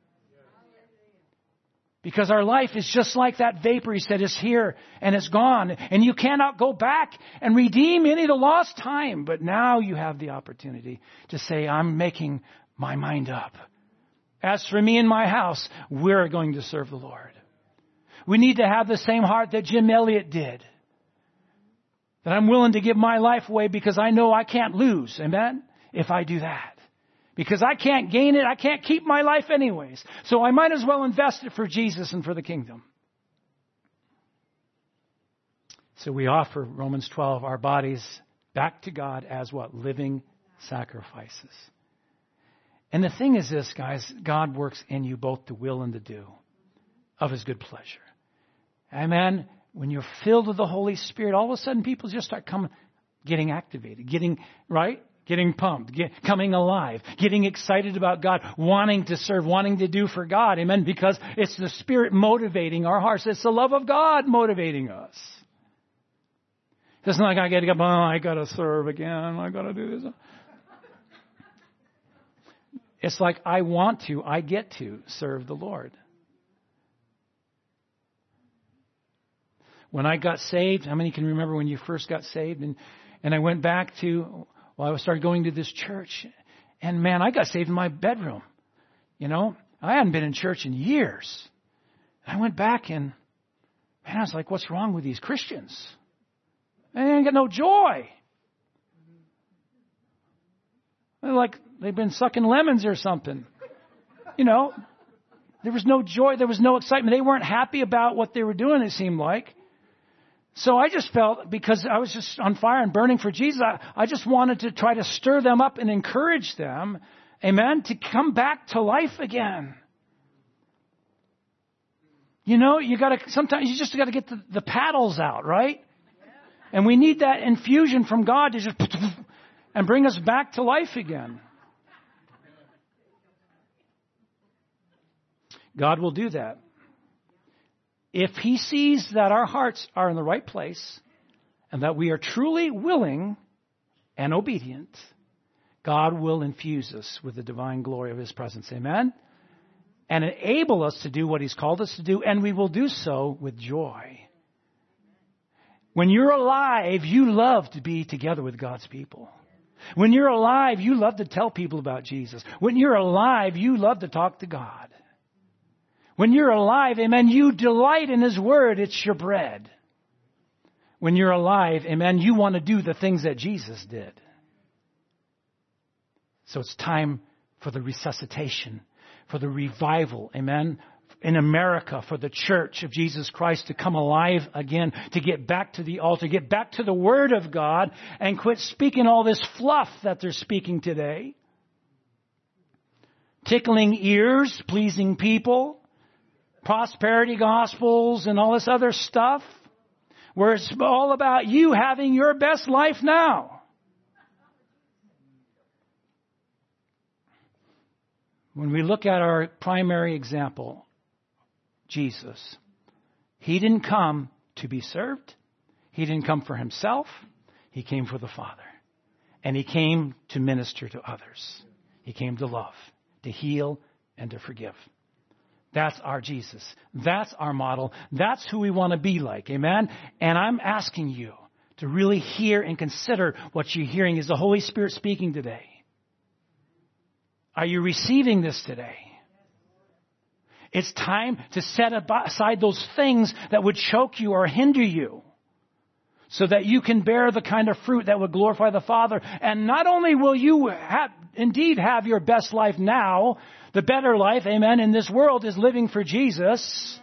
Because our life is just like that vapor, he said, is here and it's gone. And you cannot go back and redeem any of the lost time. But now you have the opportunity to say, I'm making my mind up. As for me and my house, we're going to serve the Lord. We need to have the same heart that Jim Elliot did. That I'm willing to give my life away because I know I can't lose. Amen? If I do that. Because I can't gain it. I can't keep my life anyways. So I might as well invest it for Jesus and for the kingdom. So we offer, Romans twelve, our bodies back to God as what? Living sacrifices. And the thing is this, guys. God works in you both to will and to do of His good pleasure. Amen. When you're filled with the Holy Spirit, all of a sudden people just start coming, getting activated, getting, right? Getting pumped, get, coming alive, getting excited about God, wanting to serve, wanting to do for God. Amen. Because it's the Spirit motivating our hearts. It's the love of God motivating us. It's not like I got to go, oh, I got to serve again. I got to do this. It's like I want to, I get to serve the Lord. When I got saved, how many can remember when you first got saved? And, and I went back to... Well, I started going to this church, and man, I got saved in my bedroom. You know, I hadn't been in church in years. I went back and, man, I was like, what's wrong with these Christians? They ain't got no joy. They're like they've been sucking lemons or something. You know, there was no joy. There was no excitement. They weren't happy about what they were doing, it seemed like. So I just felt, because I was just on fire and burning for Jesus, I, I just wanted to try to stir them up and encourage them, amen, to come back to life again. You know, you got to, sometimes you just got to get the, the paddles out, right? And we need that infusion from God to just, and bring us back to life again. God will do that. If He sees that our hearts are in the right place and that we are truly willing and obedient, God will infuse us with the divine glory of His presence. Amen? And enable us to do what He's called us to do, and we will do so with joy. When you're alive, you love to be together with God's people. When you're alive, you love to tell people about Jesus. When you're alive, you love to talk to God. When you're alive, amen, you delight in His Word. It's your bread. When you're alive, amen, you want to do the things that Jesus did. So it's time for the resuscitation, for the revival, amen, in America, for the church of Jesus Christ to come alive again, to get back to the altar, get back to the Word of God, and quit speaking all this fluff that they're speaking today. Tickling ears, pleasing people. Prosperity gospels and all this other stuff, where it's all about you having your best life now. When we look at our primary example, Jesus, He didn't come to be served. He didn't come for Himself. He came for the Father. And He came to minister to others. He came to love, to heal, and to forgive. That's our Jesus. That's our model. That's who we want to be like. Amen? And I'm asking you to really hear and consider what you're hearing. Is the Holy Spirit speaking today? Are you receiving this today? It's time to set aside those things that would choke you or hinder you, so that you can bear the kind of fruit that would glorify the Father. And not only will you have, indeed have your best life now, the better life, amen, in this world is living for Jesus.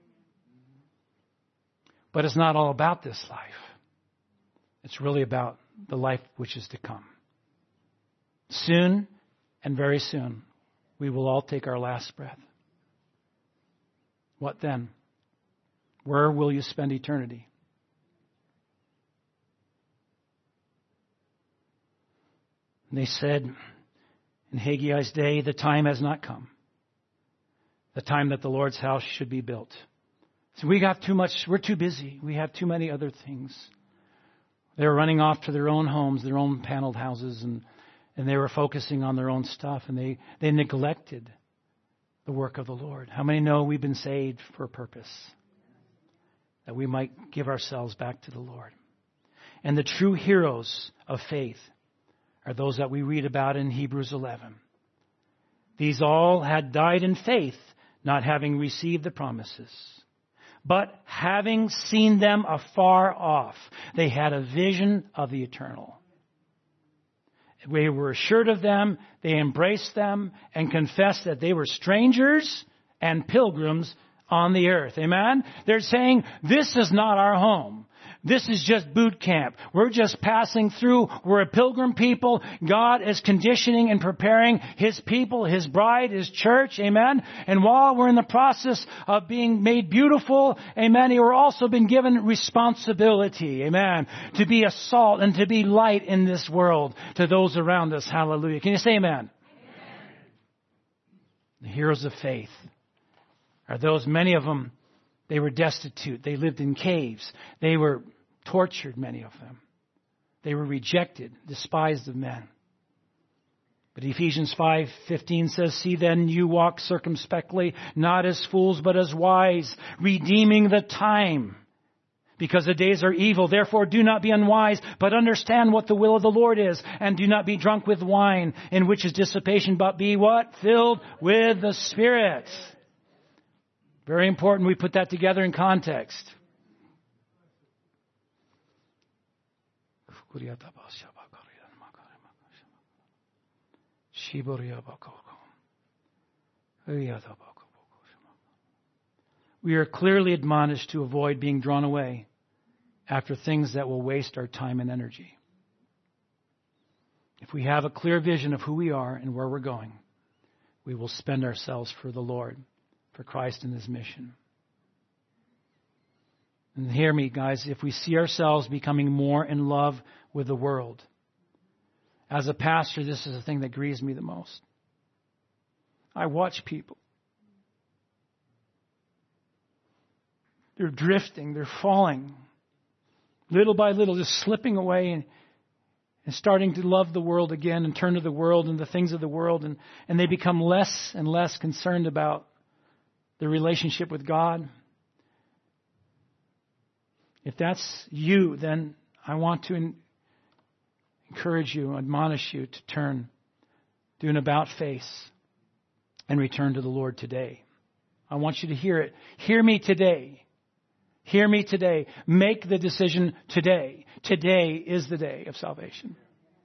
But it's not all about this life. It's really about the life which is to come. Soon, and very soon, we will all take our last breath. What then? Where will you spend eternity? And they said in Haggai's day, the time has not come. The time that the Lord's house should be built. So we got too much, we're too busy. We have too many other things. They were running off to their own homes, their own paneled houses, and, and they were focusing on their own stuff, and they, they neglected the work of the Lord. How many know we've been saved for a purpose? That we might give ourselves back to the Lord. And the true heroes of faith are those that we read about in Hebrews eleven. These all had died in faith, not having received the promises, but having seen them afar off. They had a vision of the eternal. They were assured of them, they embraced them, and confessed that they were strangers and pilgrims on the earth. Amen? They're saying, this is not our home. This is just boot camp. We're just passing through. We're a pilgrim people. God is conditioning and preparing His people, His bride, His church. Amen. And while we're in the process of being made beautiful, amen, we're also been given responsibility, amen, to be a salt and to be light in this world to those around us. Hallelujah. Can you say amen? Amen. The heroes of faith are those, many of them, they were destitute. They lived in caves. They were tortured, many of them. They were rejected, despised of men. But Ephesians five fifteen says, see then you walk circumspectly, not as fools, but as wise, redeeming the time, because the days are evil. Therefore do not be unwise, but understand what the will of the Lord is. And do not be drunk with wine, in which is dissipation, but be what? Filled with the Spirit. Very important we put that together in context. We are clearly admonished to avoid being drawn away after things that will waste our time and energy. If we have a clear vision of who we are and where we're going, we will spend ourselves for the Lord, for Christ and His mission. And hear me, guys, if we see ourselves becoming more in love with the world, as a pastor, this is the thing that grieves me the most. I watch people. They're drifting, they're falling, little by little, just slipping away and, and starting to love the world again and turn to the world and the things of the world, and, and they become less and less concerned about the relationship with God. If that's you, then I want to in- encourage you, admonish you to turn, do an about face, and return to the Lord today. I want you to hear it. Hear me today. Hear me today. Make the decision today. Today is the day of salvation.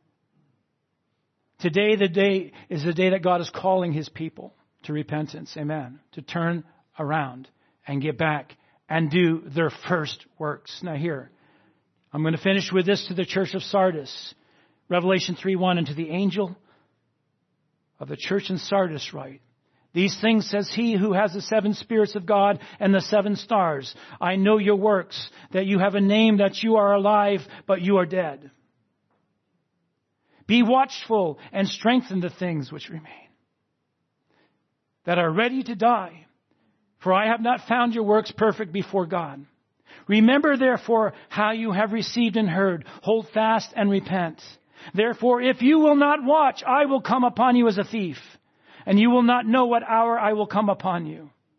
Today, the day is the day that God is calling His people to repentance. Amen. To turn around and get back and do their first works. Now here, I'm going to finish with this to the church of Sardis. Revelation three one, and to the angel of the church in Sardis write, these things says He who has the seven spirits of God and the seven stars. I know your works, that you have a name, that you are alive, but you are dead. Be watchful and strengthen the things which remain, that are ready to die. For I have not found your works perfect before God. Remember therefore how you have received and heard. Hold fast and repent. Therefore, if you will not watch, I will come upon you as a thief, and you will not know what hour I will come upon you.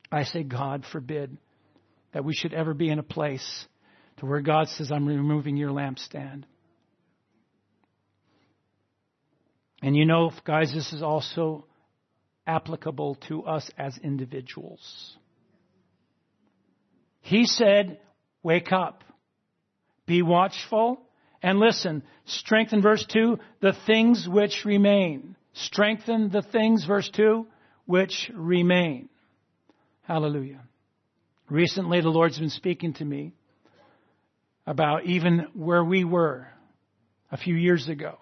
I say, God forbid that we should ever be in a place to where God says, I'm removing your lampstand. And you know, guys, this is also applicable to us as individuals. He said, wake up, be watchful, and listen. Strengthen, verse two, the things which remain. Strengthen the things, verse two, which remain. Hallelujah. Recently, the Lord's been speaking to me about even where we were a few years ago.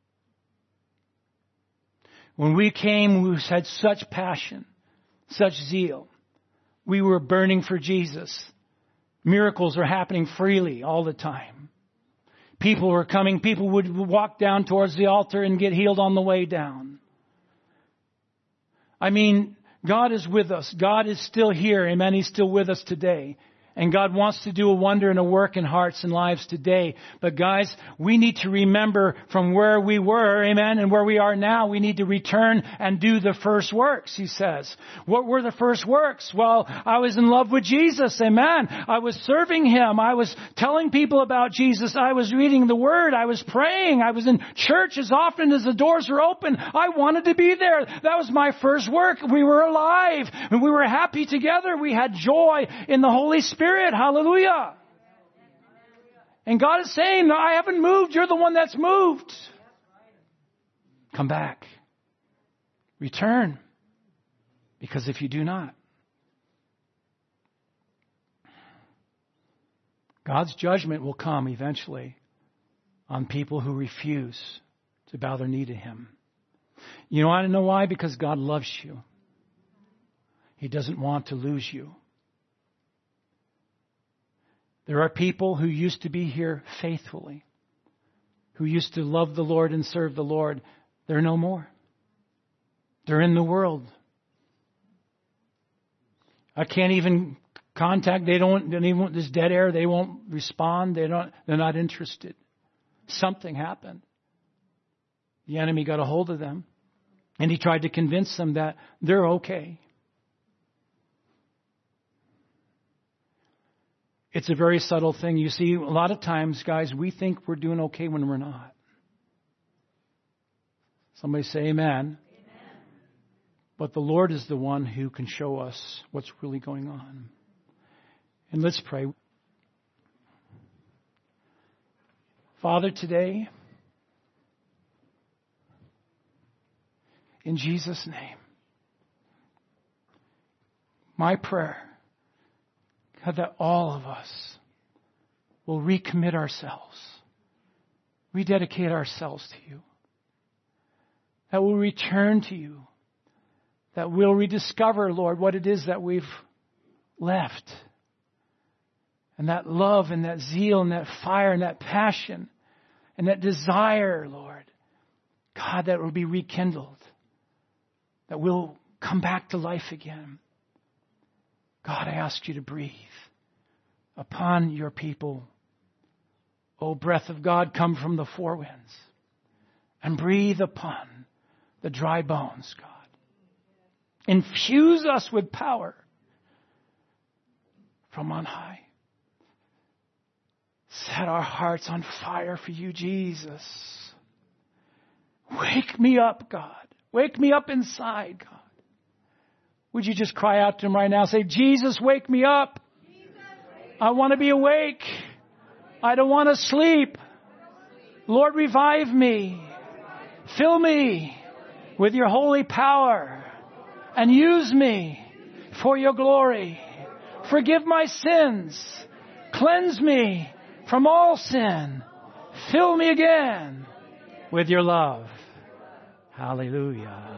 When we came, we had such passion, such zeal. We were burning for Jesus. Miracles were happening freely all the time. People were coming. People would walk down towards the altar and get healed on the way down. I mean, God is with us. God is still here. Amen. He's still with us today. And God wants to do a wonder and a work in hearts and lives today. But guys, we need to remember from where we were, amen, and where we are now, we need to return and do the first works, he says. What were the first works? Well, I was in love with Jesus, amen. I was serving Him. I was telling people about Jesus. I was reading the Word. I was praying. I was in church as often as the doors were open. I wanted to be there. That was my first work. We were alive and we were happy together. We had joy in the Holy Spirit. Hallelujah. And God is saying, I haven't moved. You're the one that's moved. Come back. Return. Because if you do not, God's judgment will come eventually on people who refuse to bow their knee to Him. You want to know why? Because God loves you. He doesn't want to lose you. There are people who used to be here faithfully, who used to love the Lord and serve the Lord. They're no more. They're in the world. I can't even contact. They don't. They even this dead air. They won't respond. They don't. They're not interested. Something happened. The enemy got a hold of them, and he tried to convince them that they're okay. It's a very subtle thing. You see, a lot of times, guys, we think we're doing okay when we're not. Somebody say amen. Amen. But the Lord is the one who can show us what's really going on. And let's pray. Father, today, in Jesus' name, my prayer, God, that all of us will recommit ourselves, rededicate ourselves to You, that we'll return to You, that we'll rediscover, Lord, what it is that we've left, and that love and that zeal and that fire and that passion and that desire, Lord, God, that will be rekindled, that we'll come back to life again. God, I ask You to breathe upon Your people. O breath of God, come from the four winds and breathe upon the dry bones, God. Infuse us with power from on high. Set our hearts on fire for You, Jesus. Wake me up, God. Wake me up inside, God. Would you just cry out to Him right now? Say, Jesus, wake me up. I want to be awake. I don't want to sleep. Lord, revive me. Fill me with Your holy power and use me for Your glory. Forgive my sins. Cleanse me from all sin. Fill me again with Your love. Hallelujah.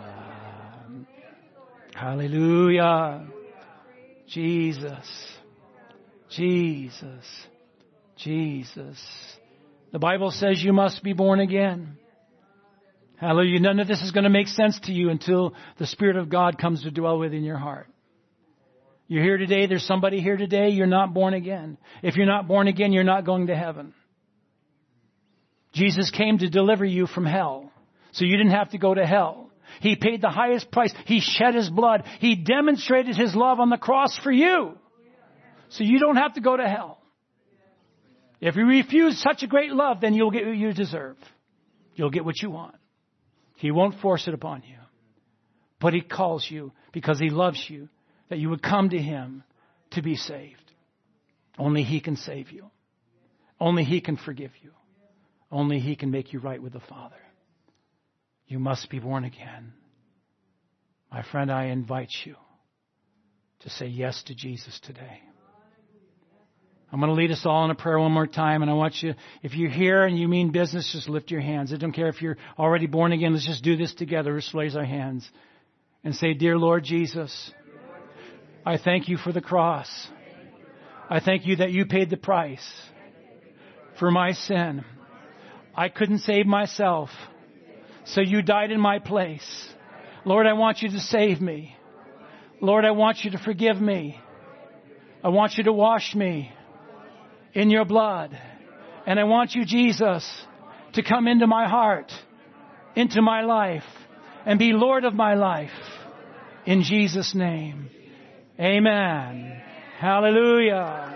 Hallelujah. Jesus. Jesus. Jesus. The Bible says you must be born again. Hallelujah. None of this is going to make sense to you until the Spirit of God comes to dwell within your heart. You're here today. There's somebody here today. You're not born again. If you're not born again, you're not going to heaven. Jesus came to deliver you from hell, so you didn't have to go to hell. He paid the highest price. He shed His blood. He demonstrated His love on the cross for you. So you don't have to go to hell. If you refuse such a great love, then you'll get what you deserve. You'll get what you want. He won't force it upon you. But He calls you because He loves you, that you would come to Him to be saved. Only He can save you. Only He can forgive you. Only He can make you right with the Father. You must be born again. My friend, I invite you to say yes to Jesus today. I'm going to lead us all in a prayer one more time, and I want you, if you're here and you mean business, just lift your hands. I don't care if you're already born again. Let's just do this together. Let's raise our hands and say, Dear Lord Jesus, I thank you for the cross. I thank you that you paid the price for my sin. I couldn't save myself, so you died in my place. Lord, I want you to save me. Lord, I want you to forgive me. I want you to wash me in your blood. And I want you, Jesus, to come into my heart, into my life, and be Lord of my life. In Jesus' name. Amen. Hallelujah.